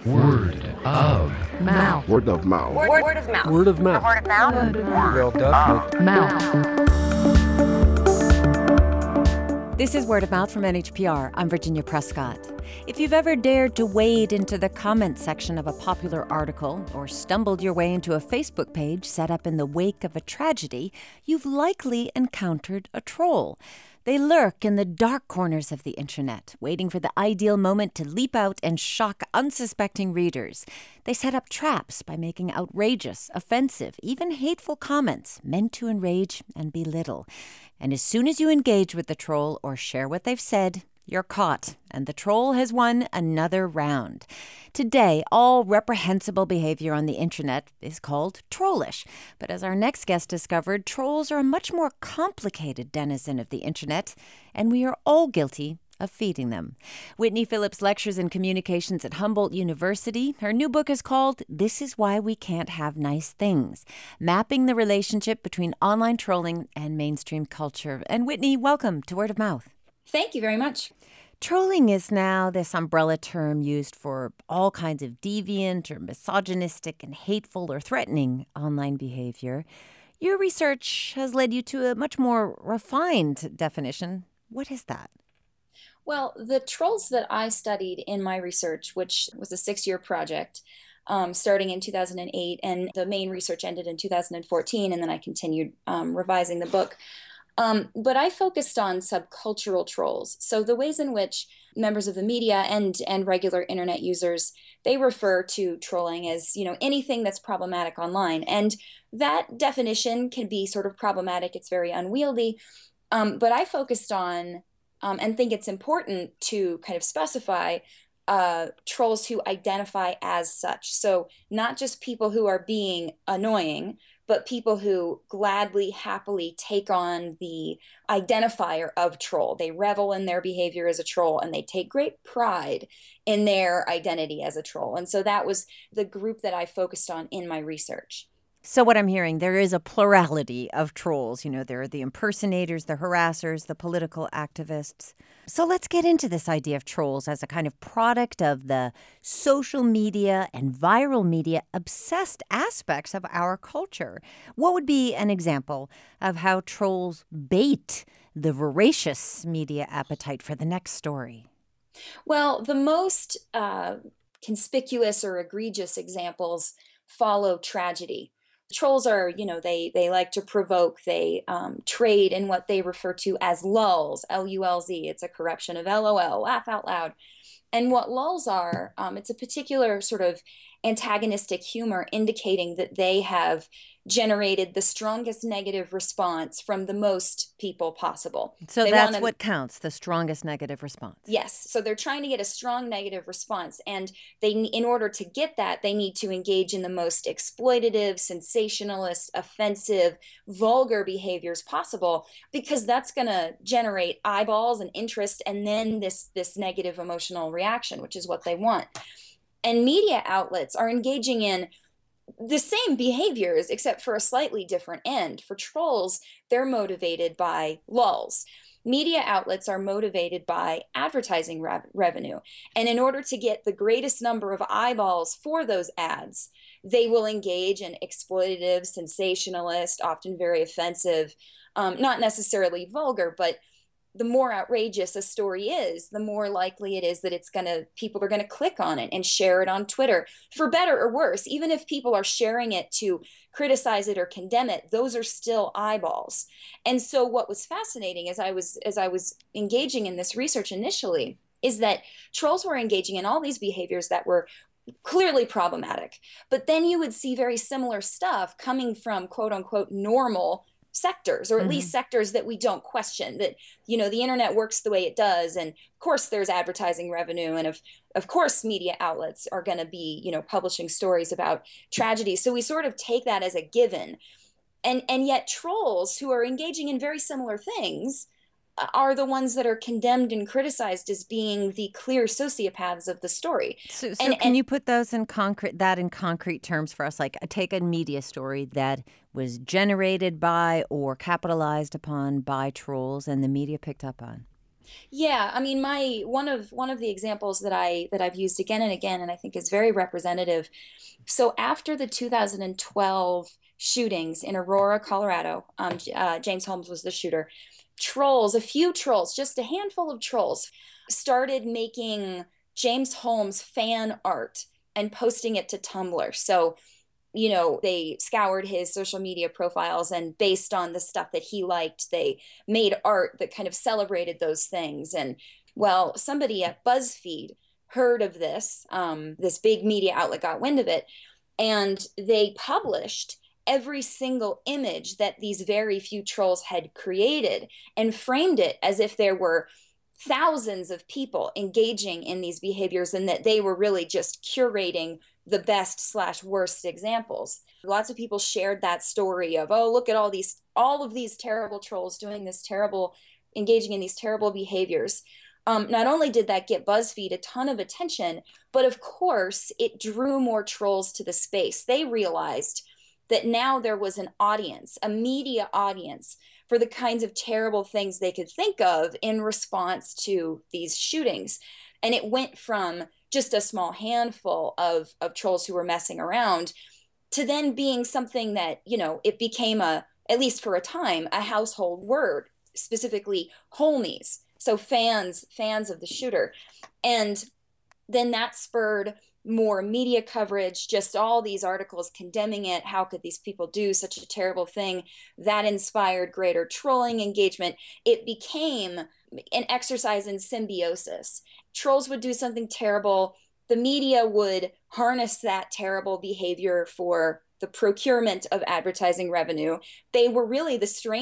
Word of mouth. Word of mouth. Word of mouth. Word of mouth. Word of mouth. Well done. Mouth. This is Word of Mouth from NHPR. I'm Virginia Prescott. If you've ever dared to wade into the comment section of a popular article or stumbled your way into a Facebook page set up in the wake of a tragedy, you've likely encountered a troll. They lurk in the dark corners of the internet, waiting for the ideal moment to leap out and shock unsuspecting readers. They set up traps by making outrageous, offensive, even hateful comments meant to enrage and belittle. And as soon as you engage with the troll or share what they've said, you're caught, and the troll has won another round. Today, all reprehensible behavior on the internet is called trollish. But as our next guest discovered, trolls are a much more complicated denizen of the internet, and we are all guilty of feeding them. Whitney Phillips lectures in communications at Humboldt University. Her new book is called This Is Why We Can't Have Nice Things, mapping the relationship between online trolling and mainstream culture. And Whitney, welcome to Word of Mouth. Thank you very much. Trolling is now this umbrella term used for all kinds of deviant or misogynistic and hateful or threatening online behavior. Your research has led you to a much more refined definition. What is that? Well, the trolls that I studied in my research, which was a 6-year project, starting in 2008, and the main research ended in 2014, and then I continued revising the book. But I focused on subcultural trolls. So the ways in which members of the media and regular internet users, they refer to trolling as, anything that's problematic online. And that definition can be sort of problematic. It's very unwieldy. But I focused on, and think it's important to kind of specify trolls who identify as such. So not just people who are being annoying, but people who gladly, happily take on the identifier of troll. They revel in their behavior as a troll, and they take great pride in their identity as a troll. And so that was the group that I focused on in my research. So what I'm hearing, there is a plurality of trolls. There are the impersonators, the harassers, the political activists. So let's get into this idea of trolls as a kind of product of the social media and viral media obsessed aspects of our culture. What would be an example of how trolls bait the voracious media appetite for the next story? Well, the most conspicuous or egregious examples follow tragedy. Trolls are, they like to provoke. They trade in what they refer to as lulz, L-U-L-Z. It's a corruption of LOL, laugh out loud. And what lulz are, it's a particular sort of antagonistic humor indicating that they have generated the strongest negative response from the most people possible. So that's what counts, the strongest negative response. Yes. So they're trying to get a strong negative response. And in order to get that, they need to engage in the most exploitative, sensationalist, offensive, vulgar behaviors possible, because that's going to generate eyeballs and interest, and then this negative emotional reaction, which is what they want. And media outlets are engaging in the same behaviors, except for a slightly different end. For trolls, they're motivated by lulz. Media outlets are motivated by advertising revenue. And in order to get the greatest number of eyeballs for those ads, they will engage in exploitative, sensationalist, often very offensive, not necessarily vulgar, but the more outrageous a story is, the more likely it is that people are going to click on it and share it on Twitter. For better or worse, even if people are sharing it to criticize it or condemn it, those are still eyeballs. And so what was fascinating as I was engaging in this research initially is that trolls were engaging in all these behaviors that were clearly problematic. But then you would see very similar stuff coming from quote unquote normal sectors, or at least sectors that we don't question, that, the internet works the way it does. And of course there's advertising revenue. And of course media outlets are going to be, publishing stories about tragedies. So we sort of take that as a given. And yet trolls who are engaging in very similar things are the ones that are condemned and criticized as being the clear sociopaths of the story. So can you put those in concrete terms for us? Like, take a media story that was generated by or capitalized upon by trolls and the media picked up on. Yeah, I mean, my one of the examples that I've used again and again, and I think is very representative. So after the 2012 shootings in Aurora, Colorado, James Holmes was the shooter. Trolls, a few trolls, just a handful of trolls, started making James Holmes fan art and posting it to Tumblr. So they scoured his social media profiles, and based on the stuff that he liked, they made art that kind of celebrated those things. And well, somebody at BuzzFeed heard of this. This big media outlet got wind of it, and they published every single image that these very few trolls had created and framed it as if there were thousands of people engaging in these behaviors, and that they were really just curating the best slash worst examples. Lots of people shared that story of, oh, look at all of these terrible trolls doing this terrible, engaging in these terrible behaviors. Not only did that get BuzzFeed a ton of attention, but of course it drew more trolls to the space. They realized that now there was an audience, a media audience, for the kinds of terrible things they could think of in response to these shootings. And it went from just a small handful of trolls who were messing around to then being something that, it became at least for a time, a household word, specifically homies. So fans of the shooter. And then that spurred more media coverage, just all these articles condemning it. How could these people do such a terrible thing? That inspired greater trolling engagement. It became an exercise in symbiosis. Trolls would do something terrible. The media would harness that terrible behavior for the procurement of advertising revenue. They were really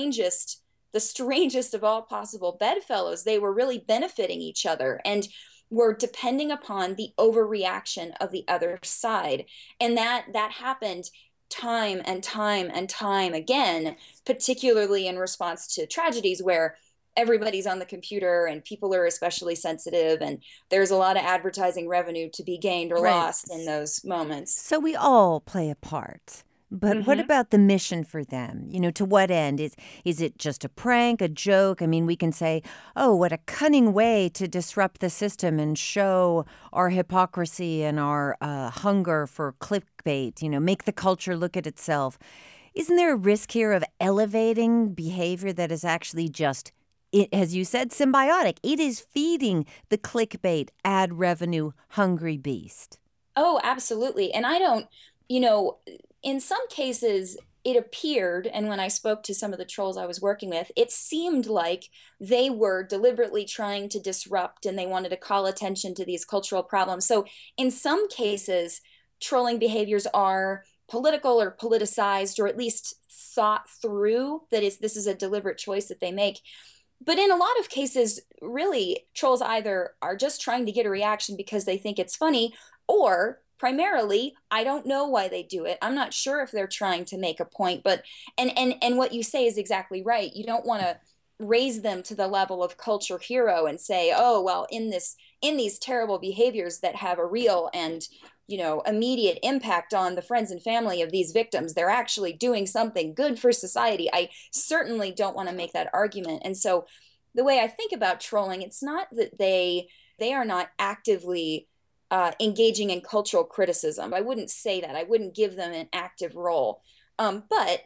the strangest of all possible bedfellows. They were really benefiting each other and were depending upon the overreaction of the other side. And that happened time and time and time again, particularly in response to tragedies where everybody's on the computer and people are especially sensitive, and there's a lot of advertising revenue to be gained or Right. lost in those moments. So we all play a part. But what Mm-hmm. about the mission for them? To what end? Is it just a prank, a joke? I mean, we can say, oh, what a cunning way to disrupt the system and show our hypocrisy and our hunger for clickbait, make the culture look at itself. Isn't there a risk here of elevating behavior that is actually just, as you said, symbiotic? It is feeding the clickbait, ad revenue, hungry beast. Oh, absolutely. And I don't, you know, in some cases, it appeared, and when I spoke to some of the trolls I was working with, it seemed like they were deliberately trying to disrupt and they wanted to call attention to these cultural problems. So, in some cases, trolling behaviors are political or politicized, or at least thought through. That is, this is a deliberate choice that they make. But in a lot of cases, really, trolls either are just trying to get a reaction because they think it's funny, or primarily, I don't know why they do it. I'm not sure if they're trying to make a point, but and what you say is exactly right. You don't want to raise them to the level of culture hero and say, "Oh, well, in these terrible behaviors that have a real and immediate impact on the friends and family of these victims, they're actually doing something good for society." I certainly don't want to make that argument. And so the way I think about trolling, it's not that they are not actively engaging in cultural criticism. I wouldn't say that. I wouldn't give them an active role. But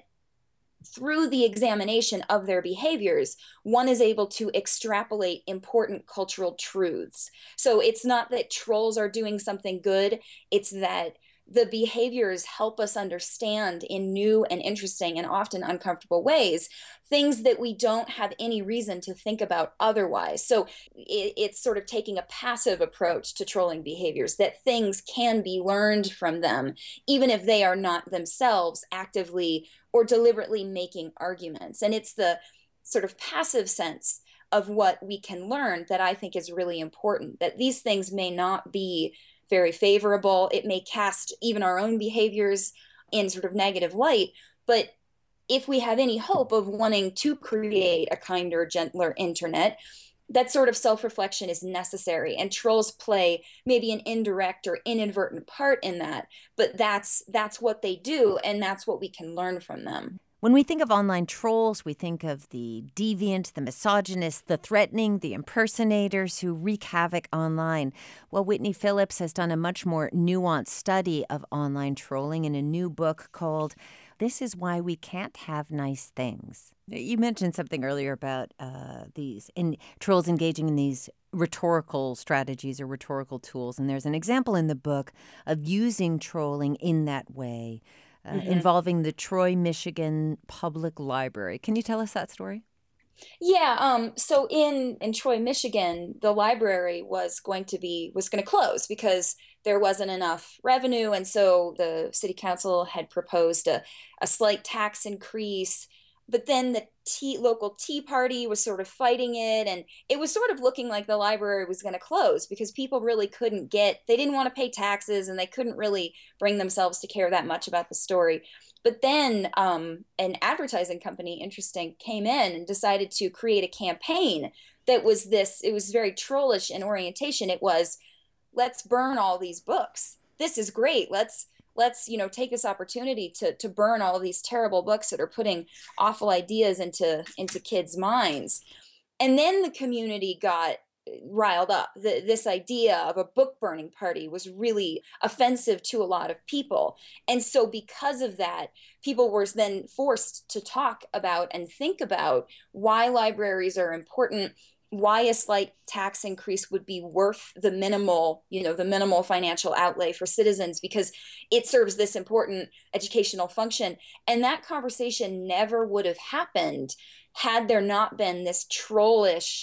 through the examination of their behaviors, one is able to extrapolate important cultural truths. So it's not that trolls are doing something good, it's that the behaviors help us understand in new and interesting and often uncomfortable ways things that we don't have any reason to think about otherwise. So it's sort of taking a passive approach to trolling behaviors, that things can be learned from them, even if they are not themselves actively or deliberately making arguments. And it's the sort of passive sense of what we can learn that I think is really important, that these things may not be very favorable. It may cast even our own behaviors in sort of negative light. But if we have any hope of wanting to create a kinder, gentler internet, that sort of self-reflection is necessary, and trolls play maybe an indirect or inadvertent part in that, but that's what they do, and that's what we can learn from them. When we think of online trolls, we think of the deviant, the misogynist, the threatening, the impersonators who wreak havoc online. Well, Whitney Phillips has done a much more nuanced study of online trolling in a new book called This Is Why We Can't Have Nice Things. You mentioned something earlier about trolls engaging in these rhetorical strategies or rhetorical tools, and there's an example in the book of using trolling in that way. Involving the Troy, Michigan Public Library. Can you tell us that story? Yeah, so in Troy, Michigan, the library was going to close because there wasn't enough revenue, and so the city council had proposed a slight tax increase. But then the local Tea Party was sort of fighting it, and it was sort of looking like the library was going to close because people really they didn't want to pay taxes, and they couldn't really bring themselves to care that much about the story. But then an advertising company, interesting, came in and decided to create a campaign it was very trollish in orientation. It was, let's burn all these books. This is great. Let's take this opportunity to burn all of these terrible books that are putting awful ideas into kids' minds. And then the community got riled up. This idea of a book burning party was really offensive to a lot of people. And so because of that, people were then forced to talk about and think about why libraries are important, why a slight tax increase would be worth the minimal financial outlay for citizens, because it serves this important educational function. And that conversation never would have happened had there not been this trollish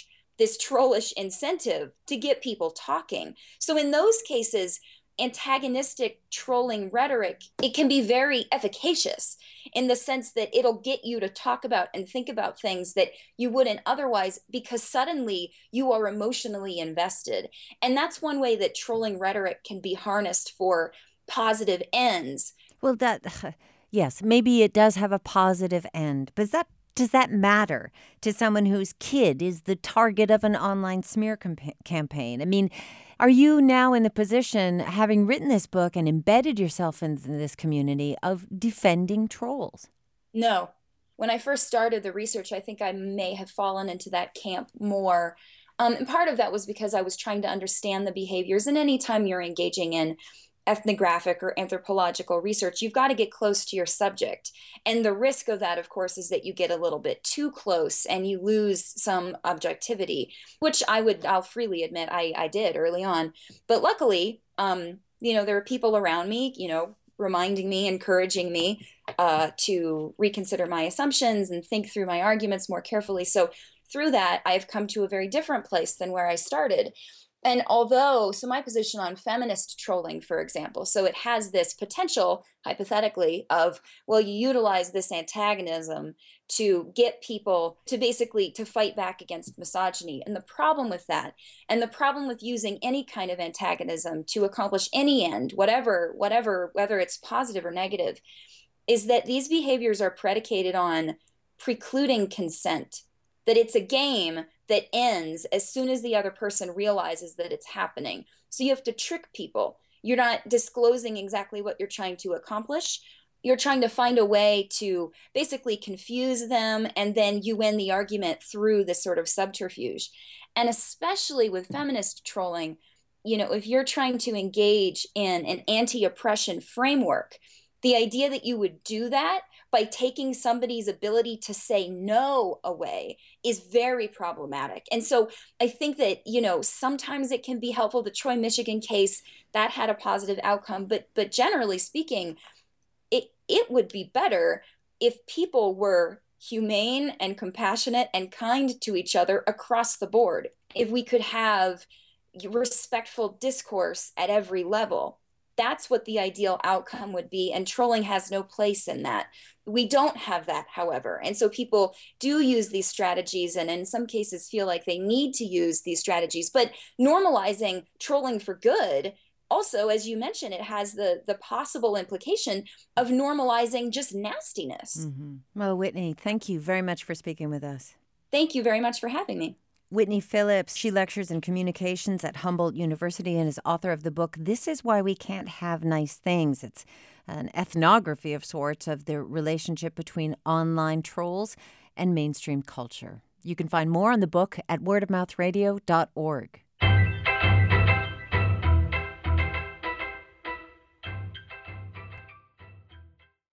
incentive to get people talking. So in those cases, antagonistic trolling rhetoric, it can be very efficacious in the sense that it'll get you to talk about and think about things that you wouldn't otherwise, because suddenly you are emotionally invested. And that's one way that trolling rhetoric can be harnessed for positive ends. Well, yes, maybe it does have a positive end, but does that matter to someone whose kid is the target of an online smear campaign? I mean, are you now in the position, having written this book and embedded yourself in this community, of defending trolls? No. When I first started the research, I think I may have fallen into that camp more. And part of that was because I was trying to understand the behaviors. And anytime you're engaging in ethnographic or anthropological research, you've got to get close to your subject. And the risk of that, of course, is that you get a little bit too close and you lose some objectivity, which I'll freely admit I did early on. But luckily, there were people around me, reminding me, encouraging me to reconsider my assumptions and think through my arguments more carefully. So through that, I've come to a very different place than where I started. And so my position on feminist trolling, for example, so it has this potential, hypothetically, of, well, you utilize this antagonism to get people to fight back against misogyny. And the problem with that, and the problem with using any kind of antagonism to accomplish any end, whatever, whether it's positive or negative, is that these behaviors are predicated on precluding consent, that it's a game that ends as soon as the other person realizes that it's happening. So you have to trick people. You're not disclosing exactly what you're trying to accomplish. You're trying to find a way to basically confuse them, and then you win the argument through this sort of subterfuge. And especially with feminist trolling, if you're trying to engage in an anti-oppression framework, the idea that you would do that by taking somebody's ability to say no away is very problematic. And so I think that, sometimes it can be helpful. The Troy, Michigan case, that had a positive outcome. But generally speaking, it would be better if people were humane and compassionate and kind to each other across the board. If we could have respectful discourse at every level. That's what the ideal outcome would be, and trolling has no place in that. We don't have that, however, and so people do use these strategies, and in some cases feel like they need to use these strategies. But normalizing trolling for good, also, as you mentioned, it has the possible implication of normalizing just nastiness. Mm-hmm. Well, Whitney, thank you very much for speaking with us. Thank you very much for having me. Whitney Phillips, she lectures in communications at Humboldt University and is author of the book, This Is Why We Can't Have Nice Things. It's an ethnography of sorts of the relationship between online trolls and mainstream culture. You can find more on the book at wordofmouthradio.org.